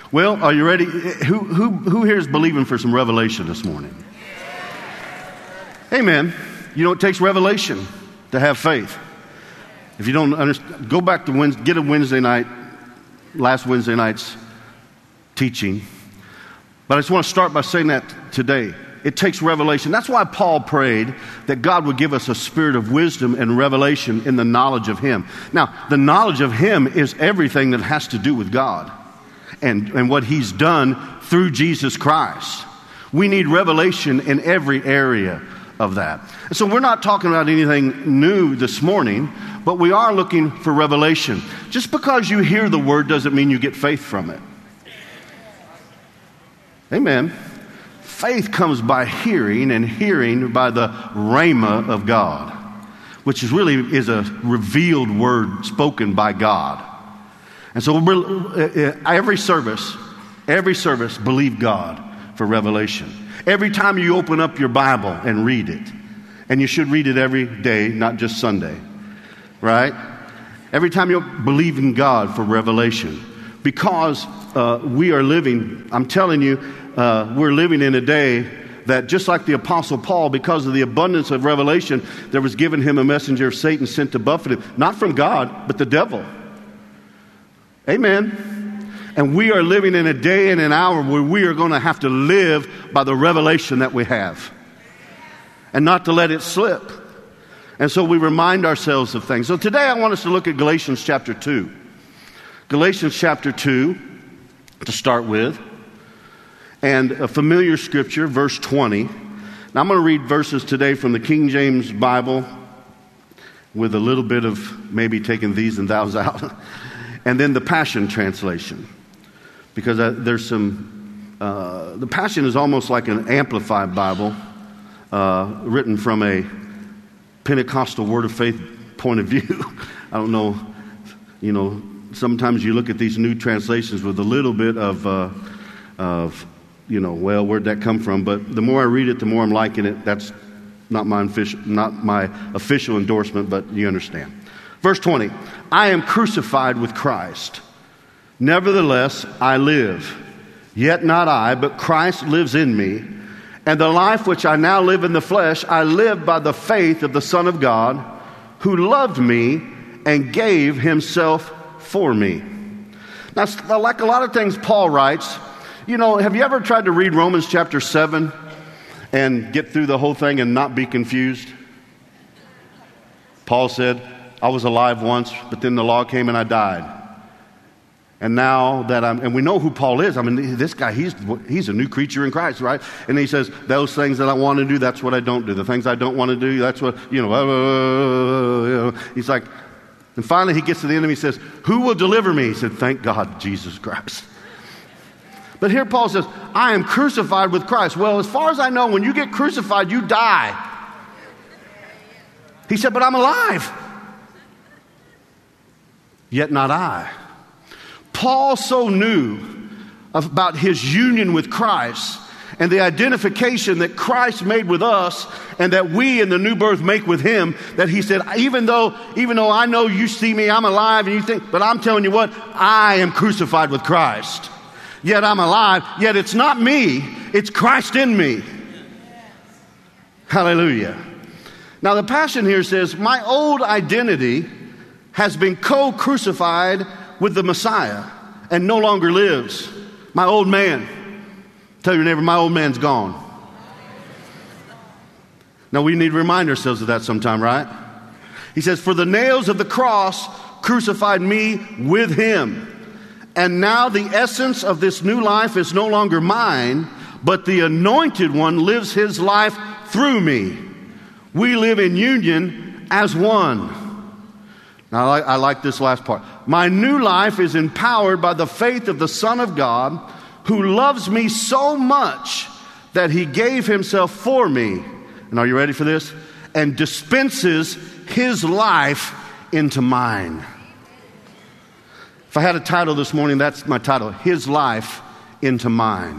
Well, are you ready? Who here is believing for some revelation this morning? Amen. You know, it takes revelation to have faith. If you don't understand, go back to get a Wednesday night, last Wednesday night's teaching. But I just want to start by saying that today. It takes revelation. That's why Paul prayed that God would give us a spirit of wisdom and revelation in the knowledge of Him. Now, the knowledge of Him is everything that has to do with God and what He's done through Jesus Christ. We need revelation in every area of that. And so we're not talking about anything new this morning, but we are looking for revelation. Just because you hear the word doesn't mean you get faith from it. Amen. Faith comes by hearing, and hearing by the rhema of God, which is a revealed word spoken by God. And so every service, believe God for revelation. Every time you open up your Bible and read it, and you should read it every day, not just Sunday, right? Every time you believe in God for revelation, because we are living, I'm telling you, we're living in a day that just like the Apostle Paul, because of the abundance of revelation, there was given him a messenger of Satan sent to buffet him, not from God, but the devil. Amen. And we are living in a day and an hour where we are going to have to live by the revelation that we have and not to let it slip. And so we remind ourselves of things. So today I want us to look at Galatians chapter 2. Galatians chapter 2 to start with. And a familiar scripture, verse 20. Now I'm going to read verses today from the King James Bible with a little bit of maybe taking these and thous out. And then the Passion Translation. Because there's some, the Passion is almost like an amplified Bible written from a Pentecostal Word of Faith point of view. I don't know, sometimes you look at these new translations with a little bit of where'd that come from? But the more I read it, the more I'm liking it. That's not my official endorsement, but you understand. Verse 20, I am crucified with Christ. Nevertheless, I live. Yet not I, but Christ lives in me. And the life which I now live in the flesh, I live by the faith of the Son of God, who loved me and gave himself for me. Now, like a lot of things Paul writes, have you ever tried to read Romans chapter 7 and get through the whole thing and not be confused? Paul said, I was alive once, but then the law came and I died. And now that and we know who Paul is. I mean, this guy, he's a new creature in Christ, right? And he says, those things that I want to do, that's what I don't do. The things I don't want to do, that's what, he's like, and finally he gets to the end and he says, who will deliver me? He said, thank God, Jesus Christ. But here Paul says, I am crucified with Christ. Well, as far as I know, when you get crucified, you die. He said, but I'm alive. Yet not I. Paul so knew about his union with Christ and the identification that Christ made with us and that we in the new birth make with him, that he said, even though I know you see me, I'm alive, and you think, but I'm telling you what, I am crucified with Christ. Yet I'm alive, yet it's not me, it's Christ in me. Hallelujah. Now the Passion here says, my old identity has been co-crucified with the Messiah and no longer lives. My old man. Tell your neighbor, my old man's gone. Now we need to remind ourselves of that sometime, right? He says, for the nails of the cross crucified me with him. And now the essence of this new life is no longer mine, but the anointed one lives his life through me. We live in union as one. Now, I like this last part. My new life is empowered by the faith of the Son of God, who loves me so much that he gave himself for me. And are you ready for this? And dispenses his life into mine. If I had a title this morning, that's my title. His life into mine.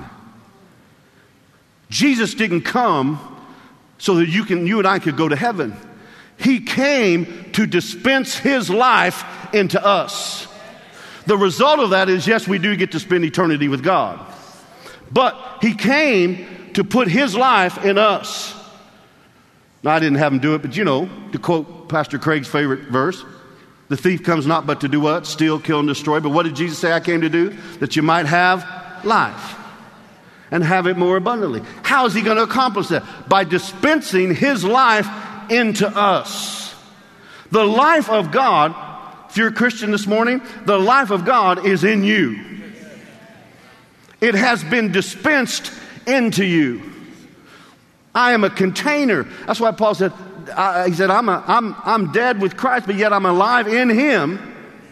Jesus didn't come so that you and I could go to heaven. He came to dispense his life into us. The result of that is, yes, we do get to spend eternity with God. But he came to put his life in us. Now, I didn't have him do it, but to quote Pastor Craig's favorite verse, the thief comes not but to do what? Steal, kill, and destroy. But what did Jesus say I came to do? That you might have life and have it more abundantly. How is he going to accomplish that? By dispensing his life into us. The life of God, if you're a Christian this morning, the life of God is in you. It has been dispensed into you. I am a container. That's why Paul said, he said, I'm dead with Christ, but yet I'm alive in him.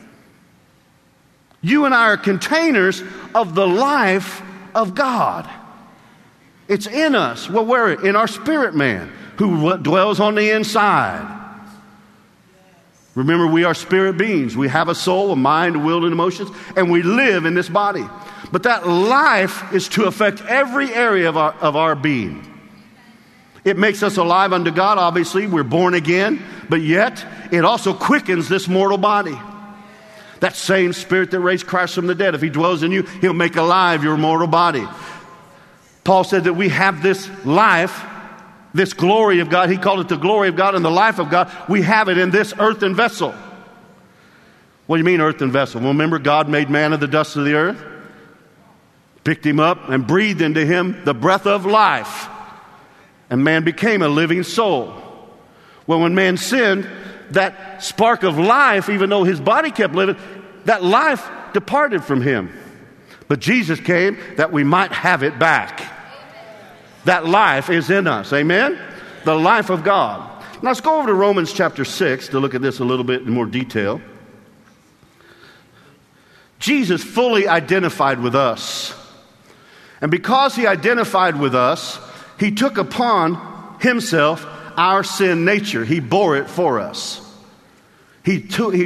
You and I are containers of the life of God. It's in us. Well, where? In our spirit man who dwells on the inside. Remember, we are spirit beings. We have a soul, a mind, a will, and emotions, and we live in this body. But that life is to affect every area of our being. It makes us alive unto God, obviously. We're born again. But yet, it also quickens this mortal body. That same Spirit that raised Christ from the dead, if he dwells in you, he'll make alive your mortal body. Paul said that we have this life, this glory of God. He called it the glory of God and the life of God. We have it in this earthen vessel. What do you mean earthen vessel? Well, remember, God made man of the dust of the earth, picked him up and breathed into him the breath of life. And man became a living soul. Well, when man sinned, that spark of life, even though his body kept living, that life departed from him. But Jesus came that we might have it back. That life is in us. Amen? The life of God. Now let's go over to Romans chapter 6 to look at this a little bit in more detail. Jesus fully identified with us. And because he identified with us, he took upon himself our sin nature. He bore it for us. He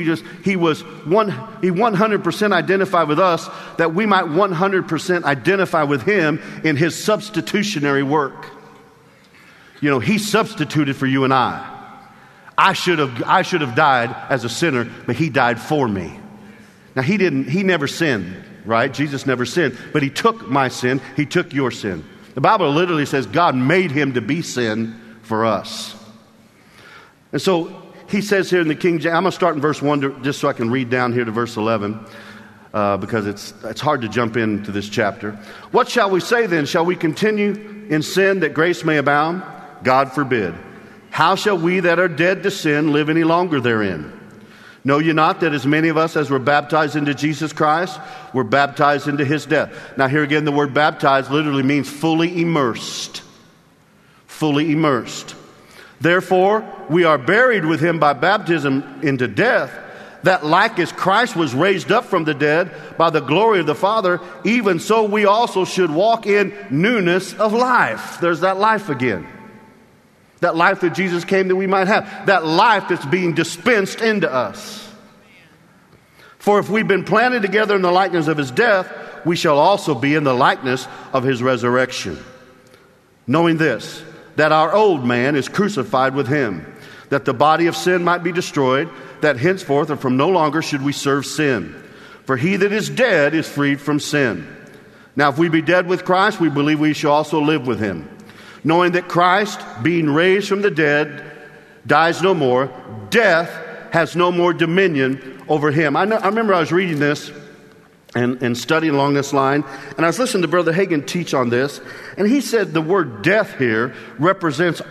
100% identified with us that we might 100% identify with him in his substitutionary work. He substituted for you and I. I should have died as a sinner, but he died for me. Now he never sinned, right? Jesus never sinned, but he took my sin, he took your sin. The Bible literally says God made him to be sin for us. And so he says here in the King James, I'm going to start in verse 1 just so I can read down here to verse 11 because it's hard to jump into this chapter. What shall we say then? Shall we continue in sin that grace may abound? God forbid. How shall we that are dead to sin live any longer therein? Know ye not that as many of us as were baptized into Jesus Christ were baptized into his death? Now here again, the word baptized literally means fully immersed. Fully immersed. Therefore, we are buried with him by baptism into death, that like as Christ was raised up from the dead by the glory of the Father, even so we also should walk in newness of life. There's that life again. That life that Jesus came that we might have. That life that's being dispensed into us. For if we've been planted together in the likeness of his death, we shall also be in the likeness of his resurrection. Knowing this, that our old man is crucified with him, that the body of sin might be destroyed, that henceforth and from no longer should we serve sin. For he that is dead is freed from sin. Now if we be dead with Christ, we believe we shall also live with him. Knowing that Christ, being raised from the dead, dies no more, death has no more dominion over him. I remember I was reading this and studying along this line, and I was listening to Brother Hagin teach on this, and he said the word death here represents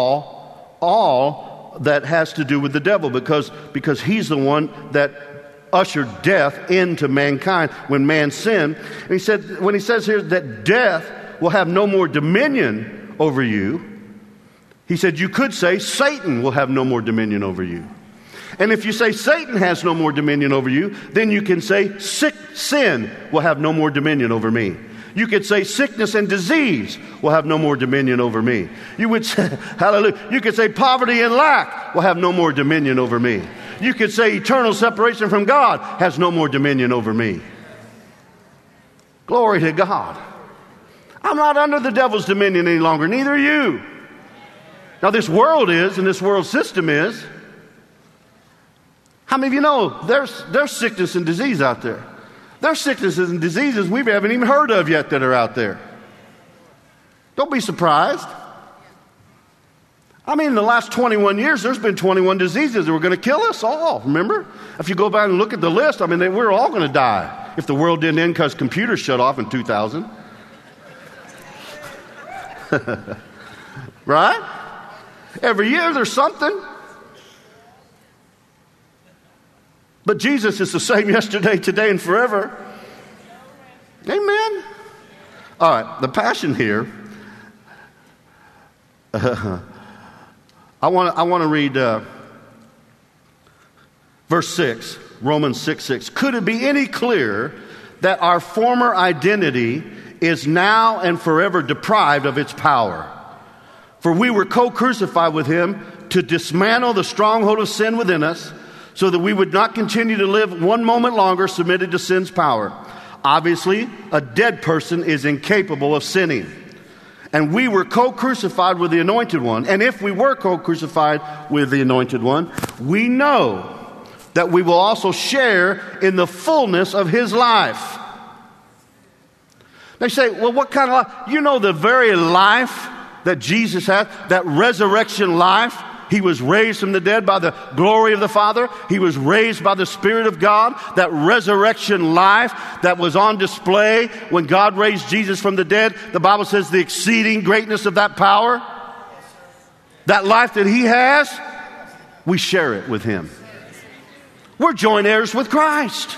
all that has to do with the devil, because he's the one that ushered death into mankind when man sinned. And he said, when he says here that death will have no more dominion over you, he said you could say Satan will have no more dominion over you. And if you say Satan has no more dominion over you, then you can say sin will have no more dominion over me. You could say sickness and disease will have no more dominion over me. You would say, hallelujah, you could say poverty and lack will have no more dominion over me. You could say eternal separation from God has no more dominion over me. Glory to God. I'm not under the devil's dominion any longer, neither are you. Now this world is, and this world system is. How many of you know there's sickness and disease out there? There's sicknesses and diseases we haven't even heard of yet that are out there. Don't be surprised. I mean, in the last 21 years, there's been 21 diseases that were going to kill us all, remember? If you go back and look at the list, I mean, we're all going to die if the world didn't end because computers shut off in 2000. Right? Every year there's something. But Jesus is the same yesterday, today, and forever. Amen. All right, the passion here. I want to read verse 6, Romans 6:6. Could it be any clearer that our former identity is now and forever deprived of its power? For we were co-crucified with him to dismantle the stronghold of sin within us, so that we would not continue to live one moment longer submitted to sin's power. Obviously, a dead person is incapable of sinning. And we were co-crucified with the Anointed One. And if we were co-crucified with the Anointed One, we know that we will also share in the fullness of his life. They say, well, what kind of life? You know the very life that Jesus had, that resurrection life. He was raised from the dead by the glory of the Father. He was raised by the Spirit of God. That resurrection life that was on display when God raised Jesus from the dead. The Bible says the exceeding greatness of that power. That life that he has, we share it with him. We're joint heirs with Christ.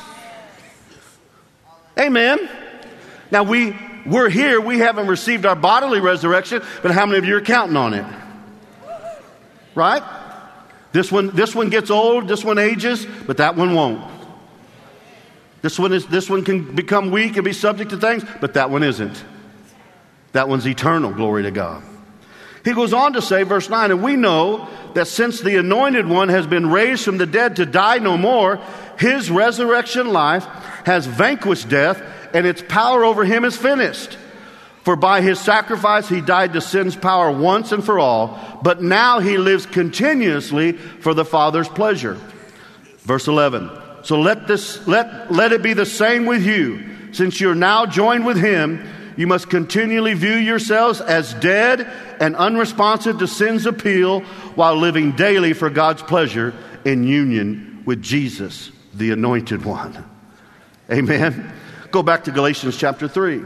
Amen. Now we're here. We haven't received our bodily resurrection, but how many of you are counting on it? Right? This one gets old, this one ages, but that one won't. This one can become weak and be subject to things, but that one isn't. That one's eternal, glory to God. He goes on to say, verse 9, and we know that since the Anointed One has been raised from the dead to die no more, his resurrection life has vanquished death, and its power over him is finished. For by his sacrifice he died to sin's power once and for all, but now he lives continuously for the Father's pleasure. Verse 11. So let it be the same with you. Since you're now joined with him, you must continually view yourselves as dead and unresponsive to sin's appeal while living daily for God's pleasure in union with Jesus, the Anointed One. Amen. Go back to Galatians chapter 3.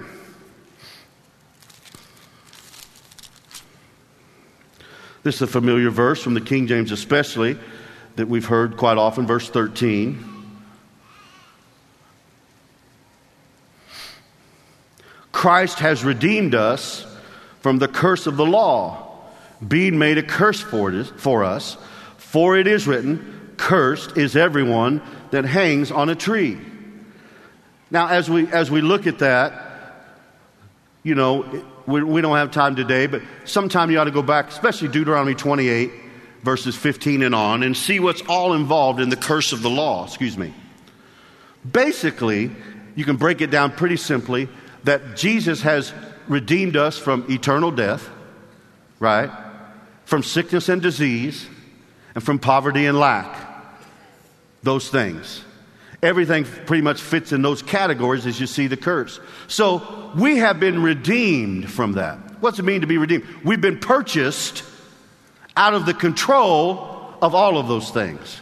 This is a familiar verse from the King James especially that we've heard quite often, verse 13. Christ has redeemed us from the curse of the law, being made a curse for us, for it is written, cursed is everyone that hangs on a tree. Now, as we look at that, you know, we don't have time today, but sometime you ought to go back, especially Deuteronomy 28, verses 15 and on, and see what's all involved in the curse of the law. Basically, you can break it down pretty simply that Jesus has redeemed us from eternal death, right? From sickness and disease, and from poverty and lack. Those things. Everything pretty much fits in those categories as you see the curse. So we have been redeemed from that. What's it mean to be redeemed? We've been purchased out of the control of all of those things.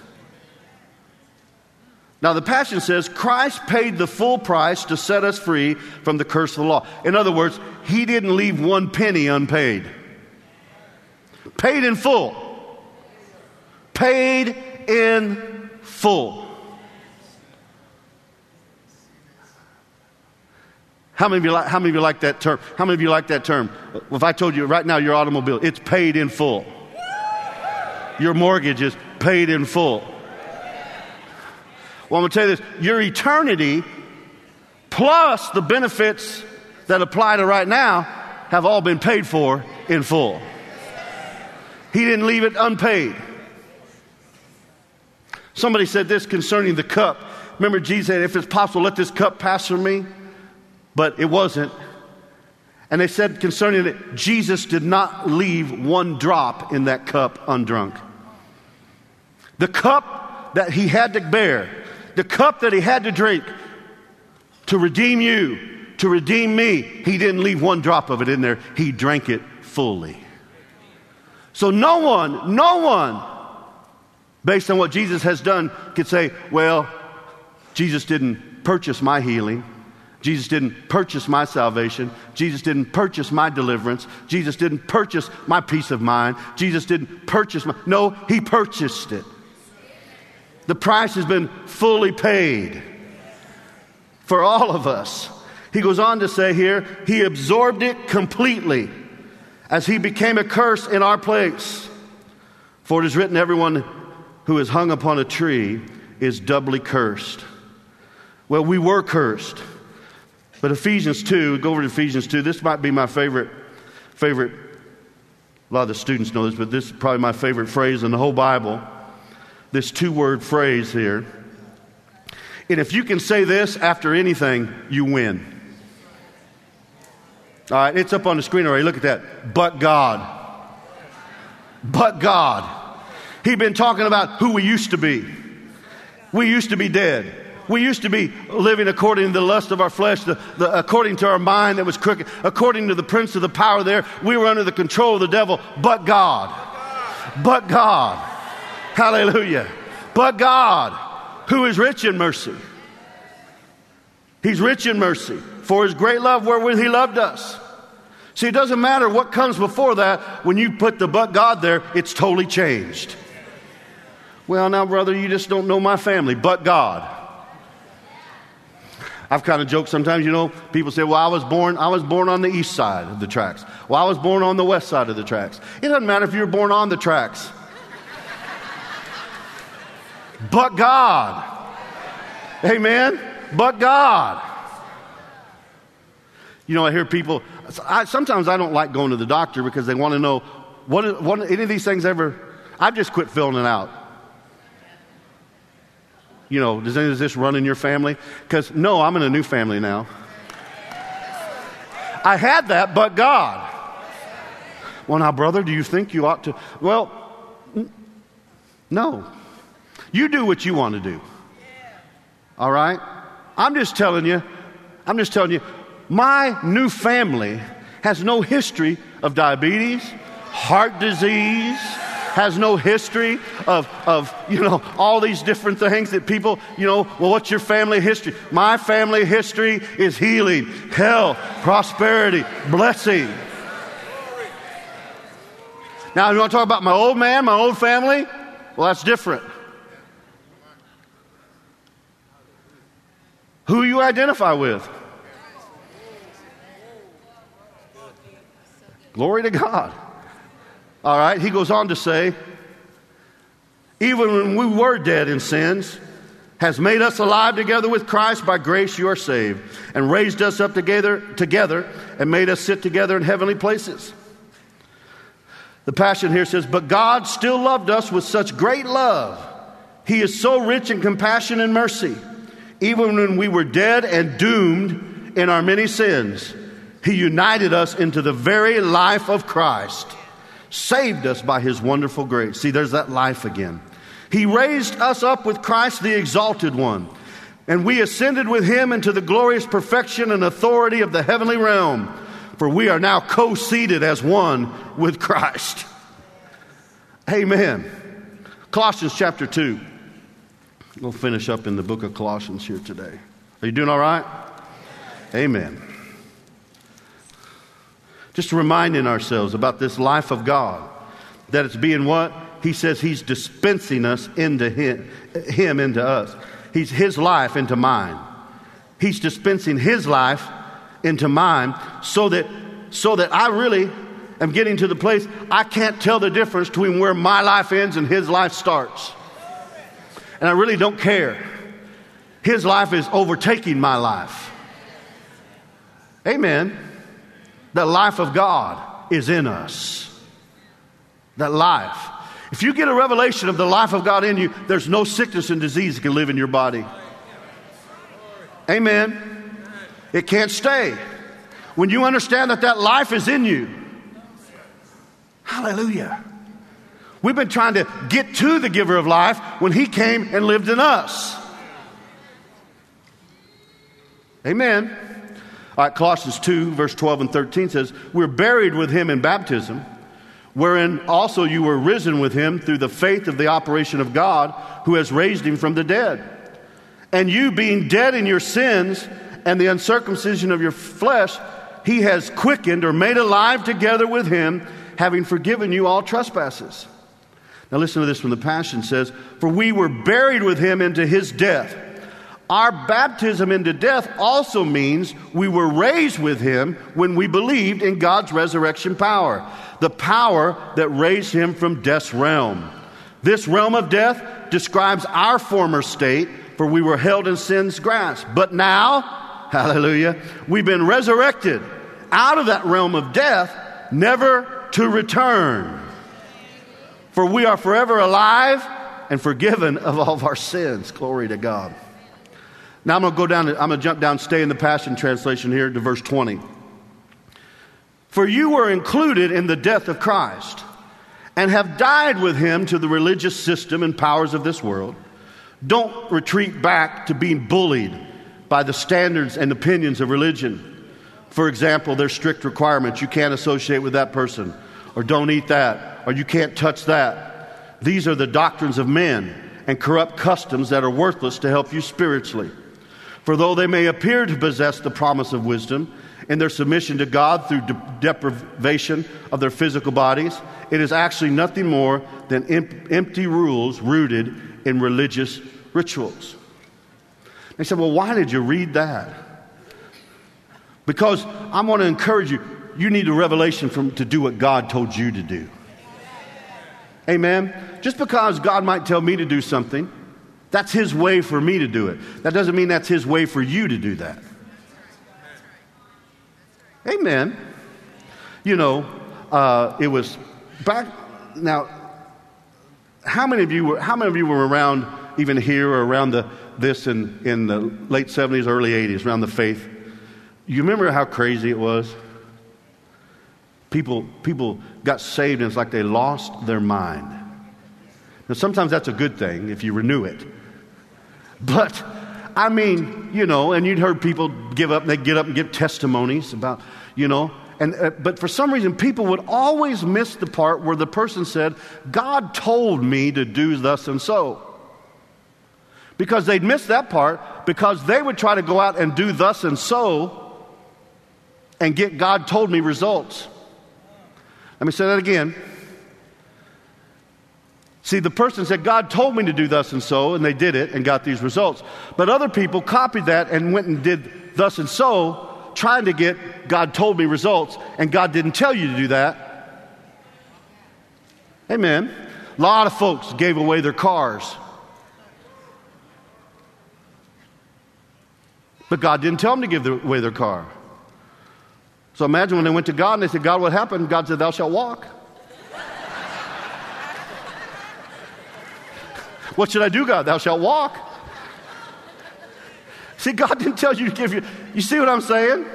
Now the Passion says Christ paid the full price to set us free from the curse of the law. In other words, he didn't leave one penny unpaid. Paid in full. Paid in full. How many of you like that term? How many of you like that term? If I told you right now your automobile, it's paid in full. Your mortgage is paid in full. Well, I'm going to tell you this. Your eternity plus the benefits that apply to right now have all been paid for in full. He didn't leave it unpaid. Somebody said this concerning the cup. Remember Jesus said, if it's possible, let this cup pass from me. But it wasn't. And they said concerning it, Jesus did not leave one drop in that cup undrunk. The cup that he had to bear, the cup that he had to drink, to redeem you, to redeem me. He didn't leave one drop of it in there. He drank it fully. So no one, based on what Jesus has done, could say, well, Jesus didn't purchase my healing. Jesus didn't purchase my salvation. Jesus didn't purchase my deliverance. Jesus didn't purchase my peace of mind. Jesus didn't purchase my... No, he purchased it. The price has been fully paid for all of us. He goes on to say here, he absorbed it completely as he became a curse in our place. For it is written, everyone who is hung upon a tree is doubly cursed. Well, we were cursed. But Ephesians 2, go over to Ephesians 2. This might be my favorite. A lot of the students know this, but this is probably my favorite phrase in the whole Bible. This 2-word phrase here. And if you can say this after anything, you win. All right, it's up on the screen already. Look at that. But God. But God. He'd been talking about who we used to be. We used to be dead. We used to be living according to the lust of our flesh, according to our mind that was crooked, according to the prince of the power there. We were under the control of the devil. But God. But God. Hallelujah. But God, who is rich in mercy. He's rich in mercy. For his great love wherewith he loved us. See, it doesn't matter what comes before that. When you put the but God there, it's totally changed. Well, now, brother, you just don't know my family. But God. I've kind of joked sometimes, people say, well, I was born on the east side of the tracks. Well, I was born on the west side of the tracks. It doesn't matter if you were born on the tracks. But God. Amen. But God. I hear people, sometimes I don't like going to the doctor because they want to know, what any of these things ever, I've just quit filling it out. Does any of this run in your family? Because, no, I'm in a new family now. I had that, but God. Well, now, brother, do you think you ought to? Well, no. You do what you want to do. All right? I'm just telling you, my new family has no history of diabetes, heart disease, has no history of all these different things that people, well, what's your family history? My family history is healing, health, prosperity, blessing. Now, you want to talk about my old man, my old family? Well, that's different. Who you identify with. Glory to God. All right, he goes on to say, even when we were dead in sins, has made us alive together with Christ. By grace you are saved, and raised us up together and made us sit together in heavenly places. The Passion here says, but God still loved us with such great love. He is so rich in compassion and mercy. Even when we were dead and doomed in our many sins, he united us into the very life of Christ. Saved us by his wonderful grace. See, there's that life again. He raised us up with Christ, the exalted one. And we ascended with him into the glorious perfection and authority of the heavenly realm. For we are now co-seated as one with Christ. Amen. Colossians chapter 2. We'll finish up in the book of Colossians here today. Are you doing all right? Amen. Just reminding ourselves about this life of God. That it's being what? He says he's dispensing us into him into us. He's his life into mine. He's dispensing his life into mine so that I really am getting to the place I can't tell the difference between where my life ends and his life starts. And I really don't care. His life is overtaking my life. Amen. The life of God is in us. That life. If you get a revelation of the life of God in you, there's no sickness and disease that can live in your body. Amen. It can't stay. When you understand that life is in you. Hallelujah. We've been trying to get to the giver of life when he came and lived in us. Amen. All right, Colossians 2, verse 12 and 13 says, we're buried with him in baptism, wherein also you were risen with him through the faith of the operation of God, who has raised him from the dead. And you, being dead in your sins and the uncircumcision of your flesh, he has quickened or made alive together with him, having forgiven you all trespasses. Now listen to this from the Passion. It says, for we were buried with him into his death. Our baptism into death also means we were raised with him when we believed in God's resurrection power, the power that raised him from death's realm. This realm of death describes our former state, for we were held in sin's grasp. But now, hallelujah, we've been resurrected out of that realm of death, never to return. For we are forever alive and forgiven of all of our sins. Glory to God. Now I'm going to jump down, stay in the Passion Translation here to verse 20. For you were included in the death of Christ, and have died with him to the religious system and powers of this world. Don't retreat back to being bullied by the standards and opinions of religion. For example, there's strict requirements. You can't associate with that person, or don't eat that, or you can't touch that. These are the doctrines of men and corrupt customs that are worthless to help you spiritually. For though they may appear to possess the promise of wisdom in their submission to God through deprivation of their physical bodies, it is actually nothing more than empty rules rooted in religious rituals. They said, well, why did you read that? Because I want to encourage you. You need a revelation to do what God told you to do. Amen? Just because God might tell me to do something, that's his way for me to do it. That doesn't mean that's his way for you to do that. Amen. You know, it was back now. How many of you were around even here or around this in the late 70s, early 80s, around the faith? You remember how crazy it was? People got saved and it's like they lost their mind. Now sometimes that's a good thing if you renew it. But, I mean, you know, and you'd heard people give up, and they'd get up and give testimonies about, you know, but for some reason people would always miss the part where the person said, God told me to do thus and so. Because they'd miss that part because they would try to go out and do thus and so and get God told me results. Let me say that again. See, the person said, God told me to do thus and so, and they did it and got these results. But other people copied that and went and did thus and so, trying to get God told me results, and God didn't tell you to do that. Amen. A lot of folks gave away their cars. But God didn't tell them to give away their car. So imagine when they went to God and they said, God, what happened? God said, thou shalt walk. What should I do, God? Thou shalt walk. See, God didn't tell you to give you. You see what I'm saying?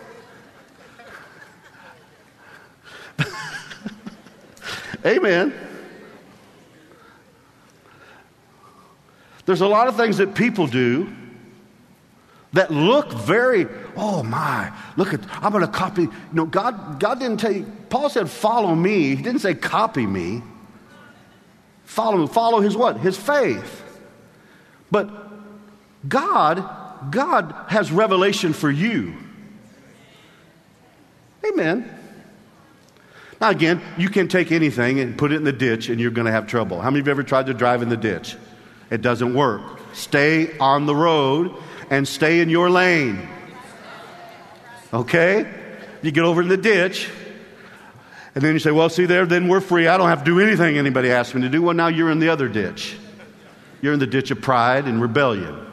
Amen. There's a lot of things that people do that look very, oh my, look at, I'm going to copy. You know, God didn't tell you. Paul said, follow me. He didn't say copy me. Follow his what? His faith. But God has revelation for you. Amen. Now again, you can take anything and put it in the ditch and you're going to have trouble. How many of you ever tried to drive in the ditch? It doesn't work. Stay on the road and stay in your lane. Okay? You get over in the ditch. And then you say, well, see there, then we're free. I don't have to do anything anybody asks me to do. Well, now you're in the other ditch. You're in the ditch of pride and rebellion.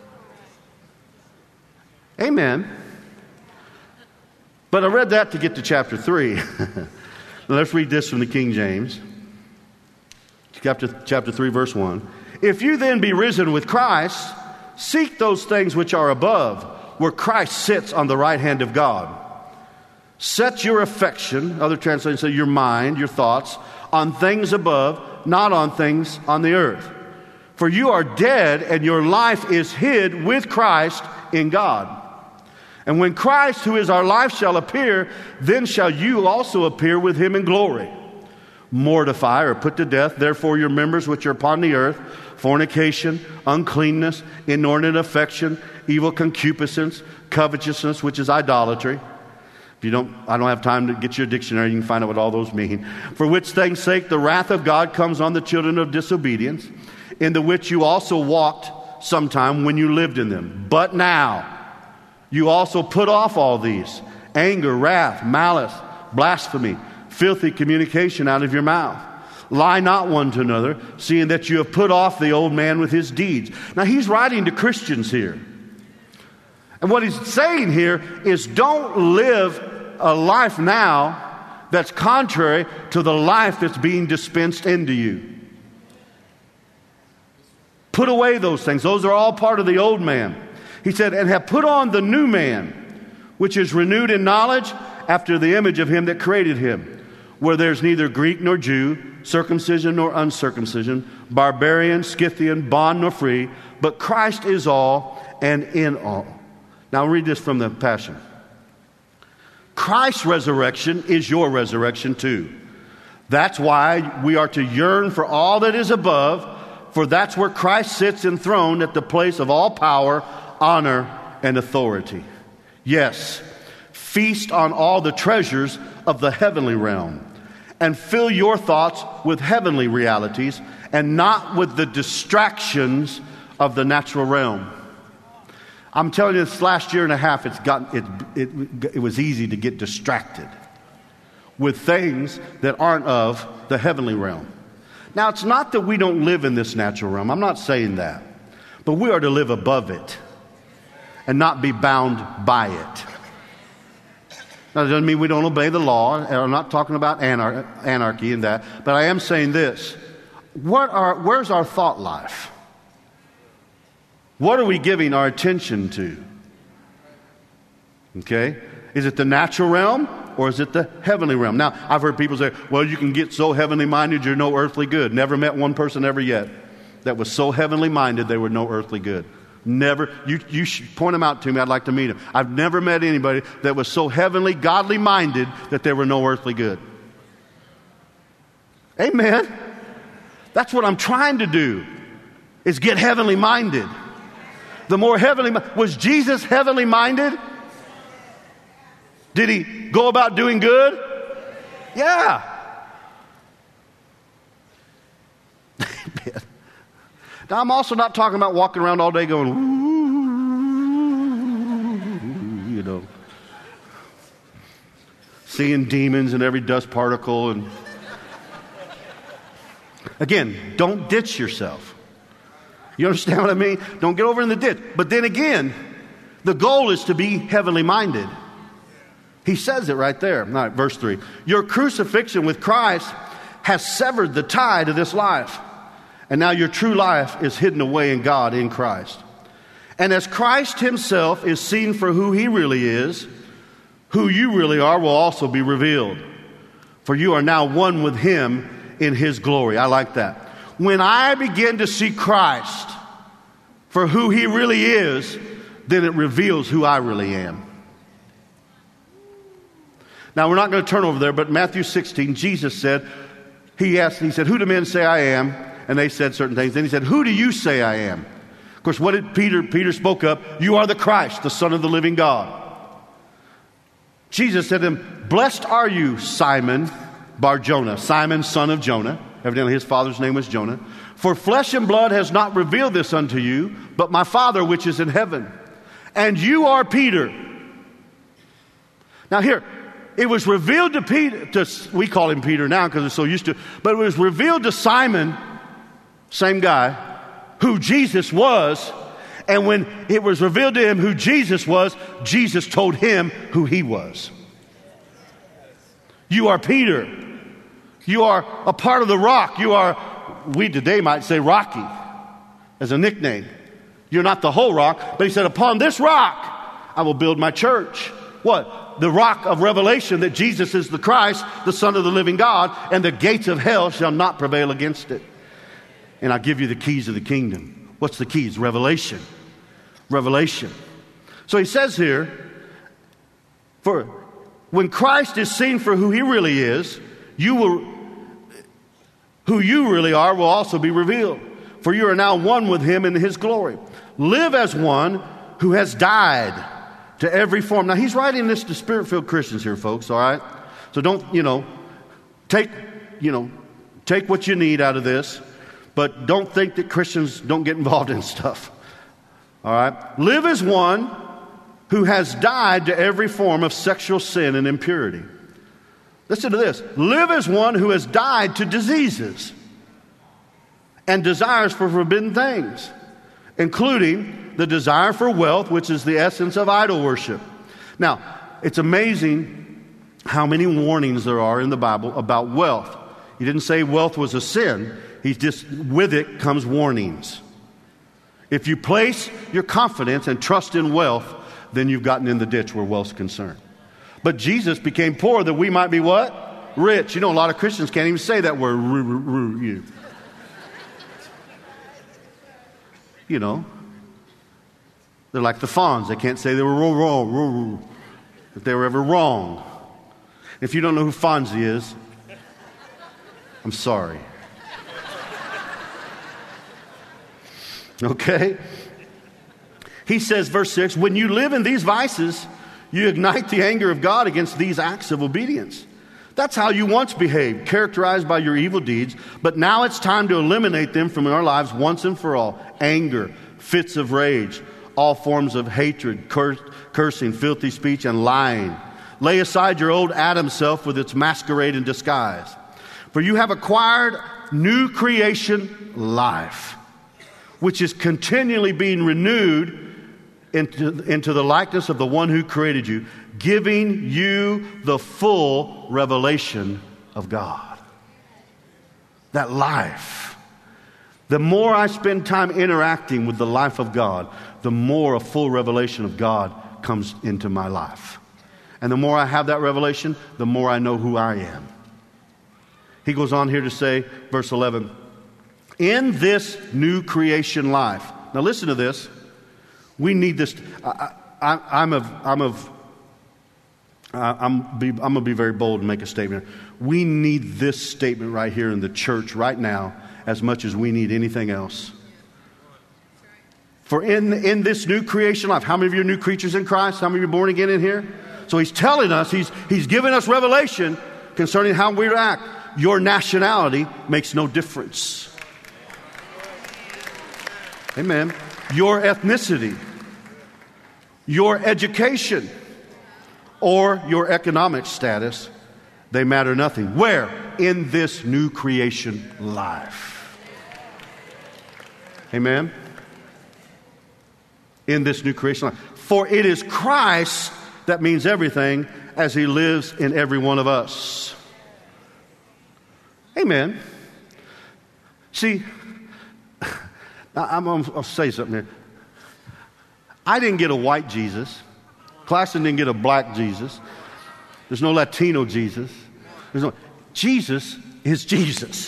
Amen. But I read that to get to chapter 3. Now let's read this from the King James. Chapter 3, verse 1. If you then be risen with Christ, seek those things which are above, where Christ sits on the right hand of God. Set your affection, other translations say your mind, your thoughts, on things above, not on things on the earth. For you are dead, and your life is hid with Christ in God. And when Christ, who is our life, shall appear, then shall you also appear with him in glory. Mortify or put to death, therefore, your members which are upon the earth, fornication, uncleanness, inordinate affection, evil concupiscence, covetousness, which is idolatry. If you don't, I don't have time to get your dictionary, you can find out what all those mean. For which things' sake the wrath of God comes on the children of disobedience, in the which you also walked sometime when you lived in them. But now you also put off all these: anger, wrath, malice, blasphemy, filthy communication out of your mouth. Lie not one to another, seeing that you have put off the old man with his deeds. Now he's writing to Christians here. And what he's saying here is, don't live a life now that's contrary to the life that's being dispensed into you. Put away those things. Those are all part of the old man. He said, and have put on the new man, which is renewed in knowledge after the image of him that created him, where there's neither Greek nor Jew, circumcision nor uncircumcision, barbarian, Scythian, bond nor free, but Christ is all and in all. Now I'll read this from the Passion. Christ's resurrection is your resurrection too. That's why we are to yearn for all that is above, for that's where Christ sits enthroned at the place of all power, honor, and authority. Yes, feast on all the treasures of the heavenly realm, and fill your thoughts with heavenly realities and not with the distractions of the natural realm. I'm telling you, this last year and a half, it was easy to get distracted with things that aren't of the heavenly realm. Now, it's not that we don't live in this natural realm. I'm not saying that. But we are to live above it and not be bound by it. Now, that doesn't mean we don't obey the law. I'm not talking about anarchy and that. But I am saying this. Where's our thought life? What are we giving our attention to? Okay? Is it the natural realm or is it the heavenly realm? Now, I've heard people say, well, you can get so heavenly minded you're no earthly good. Never met one person ever yet that was so heavenly minded they were no earthly good. Never. You should point them out to me. I'd like to meet them. I've never met anybody that was so heavenly, godly minded that they were no earthly good. Amen. That's what I'm trying to do, is get heavenly minded. The more heavenly, was Jesus heavenly minded? Did he go about doing good? Yeah. Now, I'm also not talking about walking around all day going, ooh, you know, seeing demons in every dust particle. And again, don't ditch yourself. You understand what I mean? Don't get over in the ditch. But then again, the goal is to be heavenly minded. He says it right there. All right, verse 3. Your crucifixion with Christ has severed the tie to this life. And now your true life is hidden away in God in Christ. And as Christ himself is seen for who he really is, who you really are will also be revealed. For you are now one with him in his glory. I like that. When I begin to see Christ for who he really is, then it reveals who I really am. Now, we're not going to turn over there, but Matthew 16, Jesus said, he said, who do men say I am? And they said certain things. Then he said, who do you say I am? Of course, what did Peter spoke up? You are the Christ, the Son of the living God. Jesus said to him, blessed are you, Simon Bar-Jonah, Simon, son of Jonah. Evidently his father's name was Jonah. For flesh and blood has not revealed this unto you, but my Father which is in heaven. And you are Peter. Now here, it was revealed to Peter, we call him Peter now because we're so used to, but it was revealed to Simon, same guy, who Jesus was. And when it was revealed to him who Jesus was, Jesus told him who he was. You are Peter. You are a part of the rock. You are, we today might say Rocky as a nickname. You're not the whole rock, but he said, upon this rock I will build my church. What? The rock of revelation that Jesus is the Christ, the Son of the living God, and the gates of hell shall not prevail against it. And I'll give you the keys of the kingdom. What's the keys? Revelation. Revelation. So he says here, For when Christ is seen for who he really is, who you really are will also be revealed. For you are now one with him in his glory. Live as one who has died to every form. Now, he's writing this to Spirit-filled Christians here, folks, all right? So don't, take what you need out of this, but don't think that Christians don't get involved in stuff, all right? Live as one who has died to every form of sexual sin and impurity. Listen to this. Live as one who has died to diseases and desires for forbidden things, including the desire for wealth, which is the essence of idol worship. Now, it's amazing how many warnings there are in the Bible about wealth. He didn't say wealth was a sin. He's just, with it comes warnings. If you place your confidence and trust in wealth, then you've gotten in the ditch where wealth's concerned. But Jesus became poor that we might be what? Rich. A lot of Christians can't even say that word. They're like the fawns. They can't say they were wrong. If they were ever wrong. If you don't know who Fonzie is, I'm sorry. Okay? He says, verse 6, when you live in these vices, you ignite the anger of God against these acts of obedience. That's how you once behaved, characterized by your evil deeds, but now it's time to eliminate them from our lives once and for all. Anger, fits of rage, all forms of hatred, cursing, filthy speech, and lying. Lay aside your old Adam self with its masquerade and disguise. For you have acquired new creation life, which is continually being renewed into the likeness of the one who created you, giving you the full revelation of God. That life. The more I spend time interacting with the life of God, the more a full revelation of God comes into my life. And the more I have that revelation, the more I know who I am. He goes on here to say, verse 11, in this new creation life. Now listen to this. We need this. I'm going to be very bold and make a statement. We need this statement right here in the church right now as much as we need anything else. For in this new creation life, how many of you are new creatures in Christ? How many of you are born again in here? So he's telling us, he's giving us revelation concerning how we act. Your nationality makes no difference. Amen. Your ethnicity, your education, or your economic status, they matter nothing. Where? In this new creation life. Amen. In this new creation life. For it is Christ that means everything as he lives in every one of us. Amen. See, I'll say something here. I didn't get a white Jesus. Claxton didn't get a black Jesus. There's no Latino Jesus. Jesus is Jesus.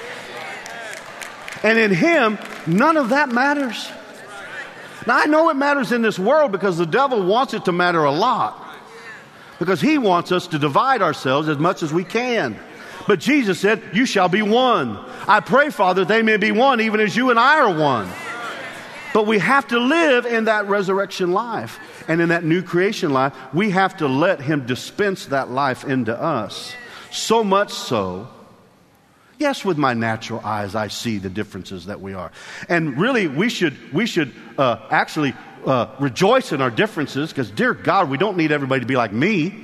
And in him, none of that matters. Now, I know it matters in this world because the devil wants it to matter a lot. Because he wants us to divide ourselves as much as we can. But Jesus said, you shall be one. I pray, Father, they may be one even as you and I are one. But we have to live in that resurrection life. And in that new creation life, we have to let him dispense that life into us. So much so, yes, with my natural eyes, I see the differences that we are. And really, we should actually rejoice in our differences because, dear God, we don't need everybody to be like me.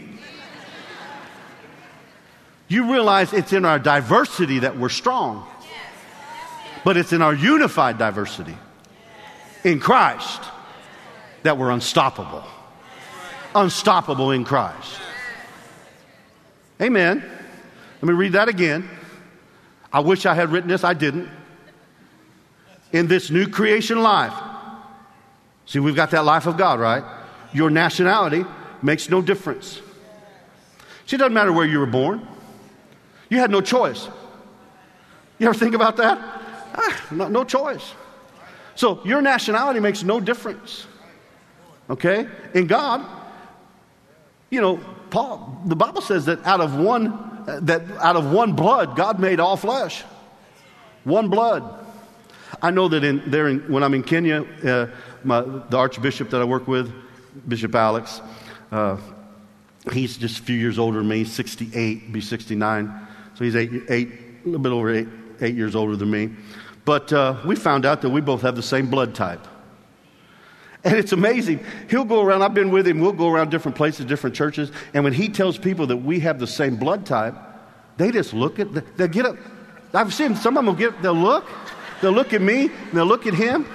You realize it's in our diversity that we're strong. But it's in our unified diversity in Christ that we're unstoppable. Unstoppable in Christ. Amen. Let me read that again. I wish I had written this. I didn't. In this new creation life. See, we've got that life of God, right? Your nationality makes no difference. See, it doesn't matter where you were born. You had no choice. You ever think about that? No choice. So your nationality makes no difference. Okay? In God, The Bible says that out of one blood, God made all flesh. One blood. I know that when I'm in Kenya, the Archbishop that I work with, Bishop Alex, he's just a few years older than me, 68, be 69. So he's a little bit over eight years older than me. But we found out that we both have the same blood type. And it's amazing. He'll go around, I've been with him, we'll go around different places, different churches, and when he tells people that we have the same blood type, they just they'll get up. I've seen some of them they'll look at me, and they'll look at him.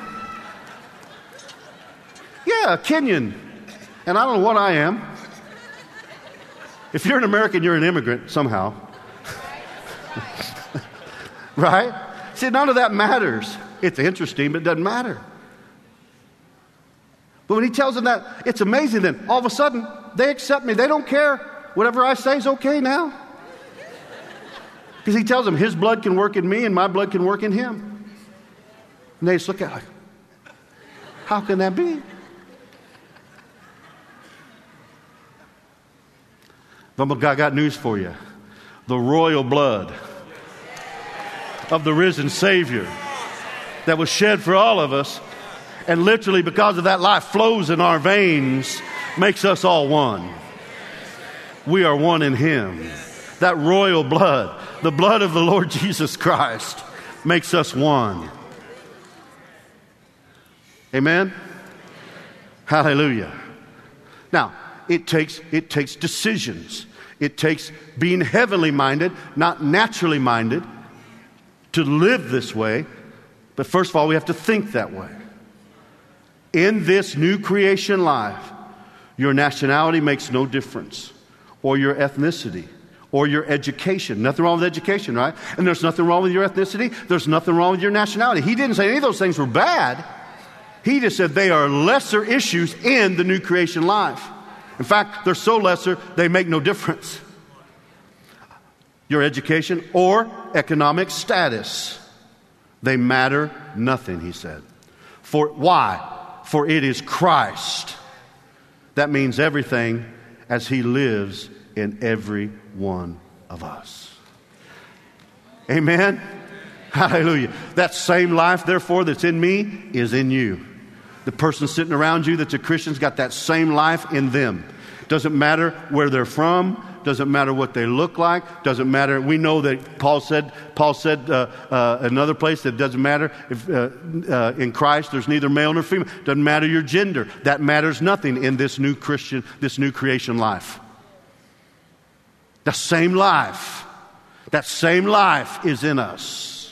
Yeah, a Kenyan. And I don't know what I am. If you're an American, you're an immigrant somehow. Right? See, none of that matters. It's interesting, but it doesn't matter. But when he tells them that, it's amazing then. All of a sudden, they accept me. They don't care. Whatever I say is okay now. Because he tells them his blood can work in me and my blood can work in him. And they just look at it like, how can that be? But I got news for you. The royal blood of the risen Savior that was shed for all of us, and literally because of that life flows in our veins, makes us all one. We are one in Him. That royal blood, the blood of the Lord Jesus Christ, makes us one. Amen? Hallelujah. Now, it takes decisions. It takes being heavenly minded, not naturally minded, to live this way. But first of all, we have to think that way. In this new creation life, your nationality makes no difference, or your ethnicity, or your education. Nothing wrong with education, right? And there's nothing wrong with your ethnicity. There's nothing wrong with your nationality. He didn't say any of those things were bad. He just said they are lesser issues in the new creation life. In fact, they're so lesser, they make no difference. Your education or economic status, they matter nothing, he said. For why? For it is Christ. That means everything as He lives in every one of us. Amen? Hallelujah. That same life, therefore, that's in me is in you. The person sitting around you that's a Christian's got that same life in them. Doesn't matter where they're from. Doesn't matter what they look like. Doesn't matter. We know that Paul said another place that doesn't matter if in Christ there's neither male nor female. Doesn't matter your gender. That matters nothing in this new creation life. The same life. That same life is in us.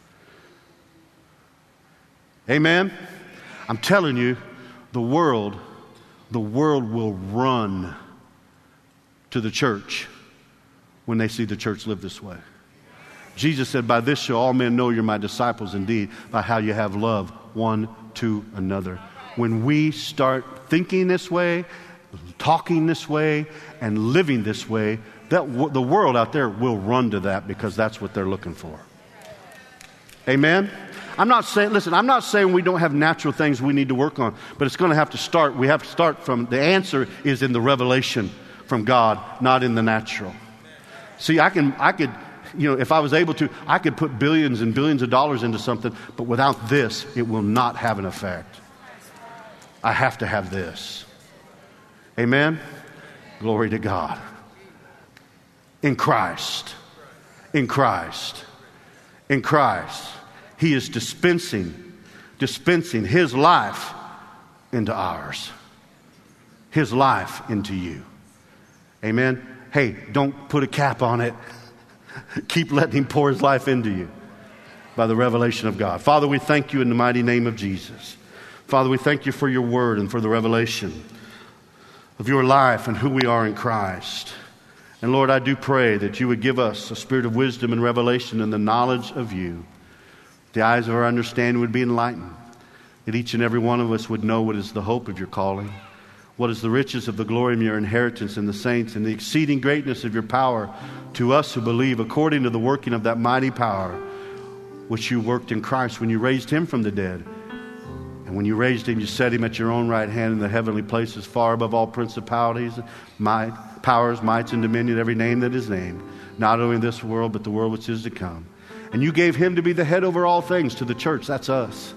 Amen. I'm telling you, the world will run to the church when they see the church live this way. Jesus said, by this shall all men know you're my disciples indeed, by how you have love one to another. When we start thinking this way, talking this way, and living this way, the world out there will run to that because that's what they're looking for. Amen? I'm not saying we don't have natural things we need to work on, but it's going to have to start. We have to start from, the answer is in the revelation from God, not in the natural. See, I could, if I was able to, I could put billions and billions of dollars into something, but without this, it will not have an effect. I have to have this. Amen? Glory to God. In Christ. In Christ. In Christ. He is dispensing His life into ours. His life into you. Amen? Hey, don't put a cap on it. Keep letting Him pour His life into you by the revelation of God. Father, we thank You in the mighty name of Jesus. Father, we thank You for Your word and for the revelation of Your life and who we are in Christ. And Lord, I do pray that You would give us a spirit of wisdom and revelation and the knowledge of You. The eyes of our understanding would be enlightened. That each and every one of us would know what is the hope of Your calling. What is the riches of the glory of Your inheritance in the saints, and the exceeding greatness of Your power to us who believe, according to the working of that mighty power which You worked in Christ when You raised Him from the dead And when you raised him, you set him at your own right hand in the heavenly places, far above all principalities, powers, mights, and dominion, every name that is named, not only in this world, but the world which is to come. And you gave him to be the head over all things to the church. That's us.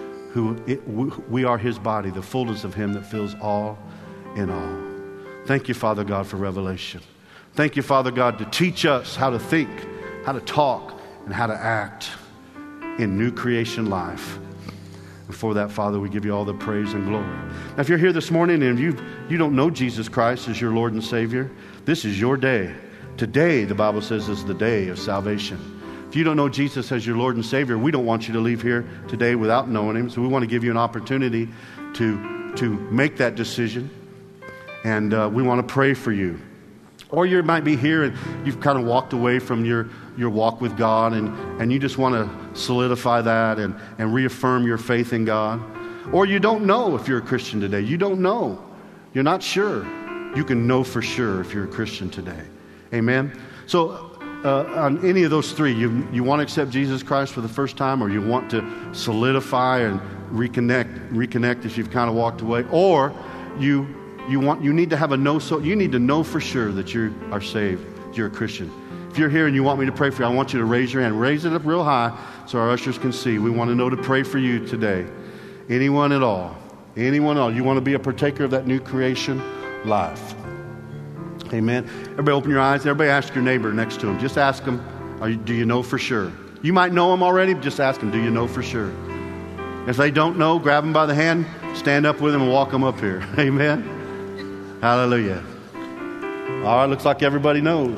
We are his body, the fullness of him that fills all in all. Thank you, Father God, for revelation. Thank you, Father God, to teach us how to think, how to talk, and how to act in new creation life. And for that, Father, we give you all the praise and glory. Now, if you're here this morning and you don't know Jesus Christ as your Lord and Savior, this is your day. Today, the Bible says, is the day of salvation. If you don't know Jesus as your Lord and Savior, we don't want you to leave here today without knowing him. So we want to give you an opportunity to make that decision. And we want to pray for you. Or you might be here and you've kind of walked away from your walk with God and you just want to solidify that and reaffirm your faith in God. Or you don't know if you're a Christian today. You don't know. You're not sure. You can know for sure if you're a Christian today. Amen? So on any of those three, you want to accept Jesus Christ for the first time, or you want to solidify and reconnect if you've kind of walked away, or you need to have you need to know for sure that you are saved, you're a Christian. If you're here and you want me to pray for you, I want you to raise your hand. Raise it up real high so our ushers can see. We want to know to pray for you today. Anyone at all. Anyone at all. You want to be a partaker of that new creation life. Amen. Everybody open your eyes. Everybody ask your neighbor next to him. Just ask him, do you know for sure? You might know him already, but just ask him, do you know for sure? If they don't know, grab them by the hand, stand up with them and walk them up here. Amen. Hallelujah. All right, looks like everybody knows.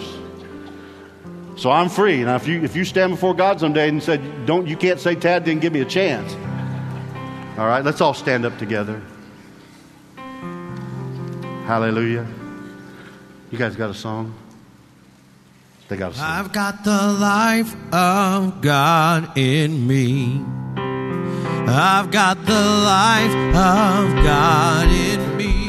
So I'm free. Now, if you stand before God someday and said, you can't say Tad didn't give me a chance. All right, let's all stand up together. Hallelujah. You guys got a song? They got a song. I've got the life of God in me. I've got the life of God in me.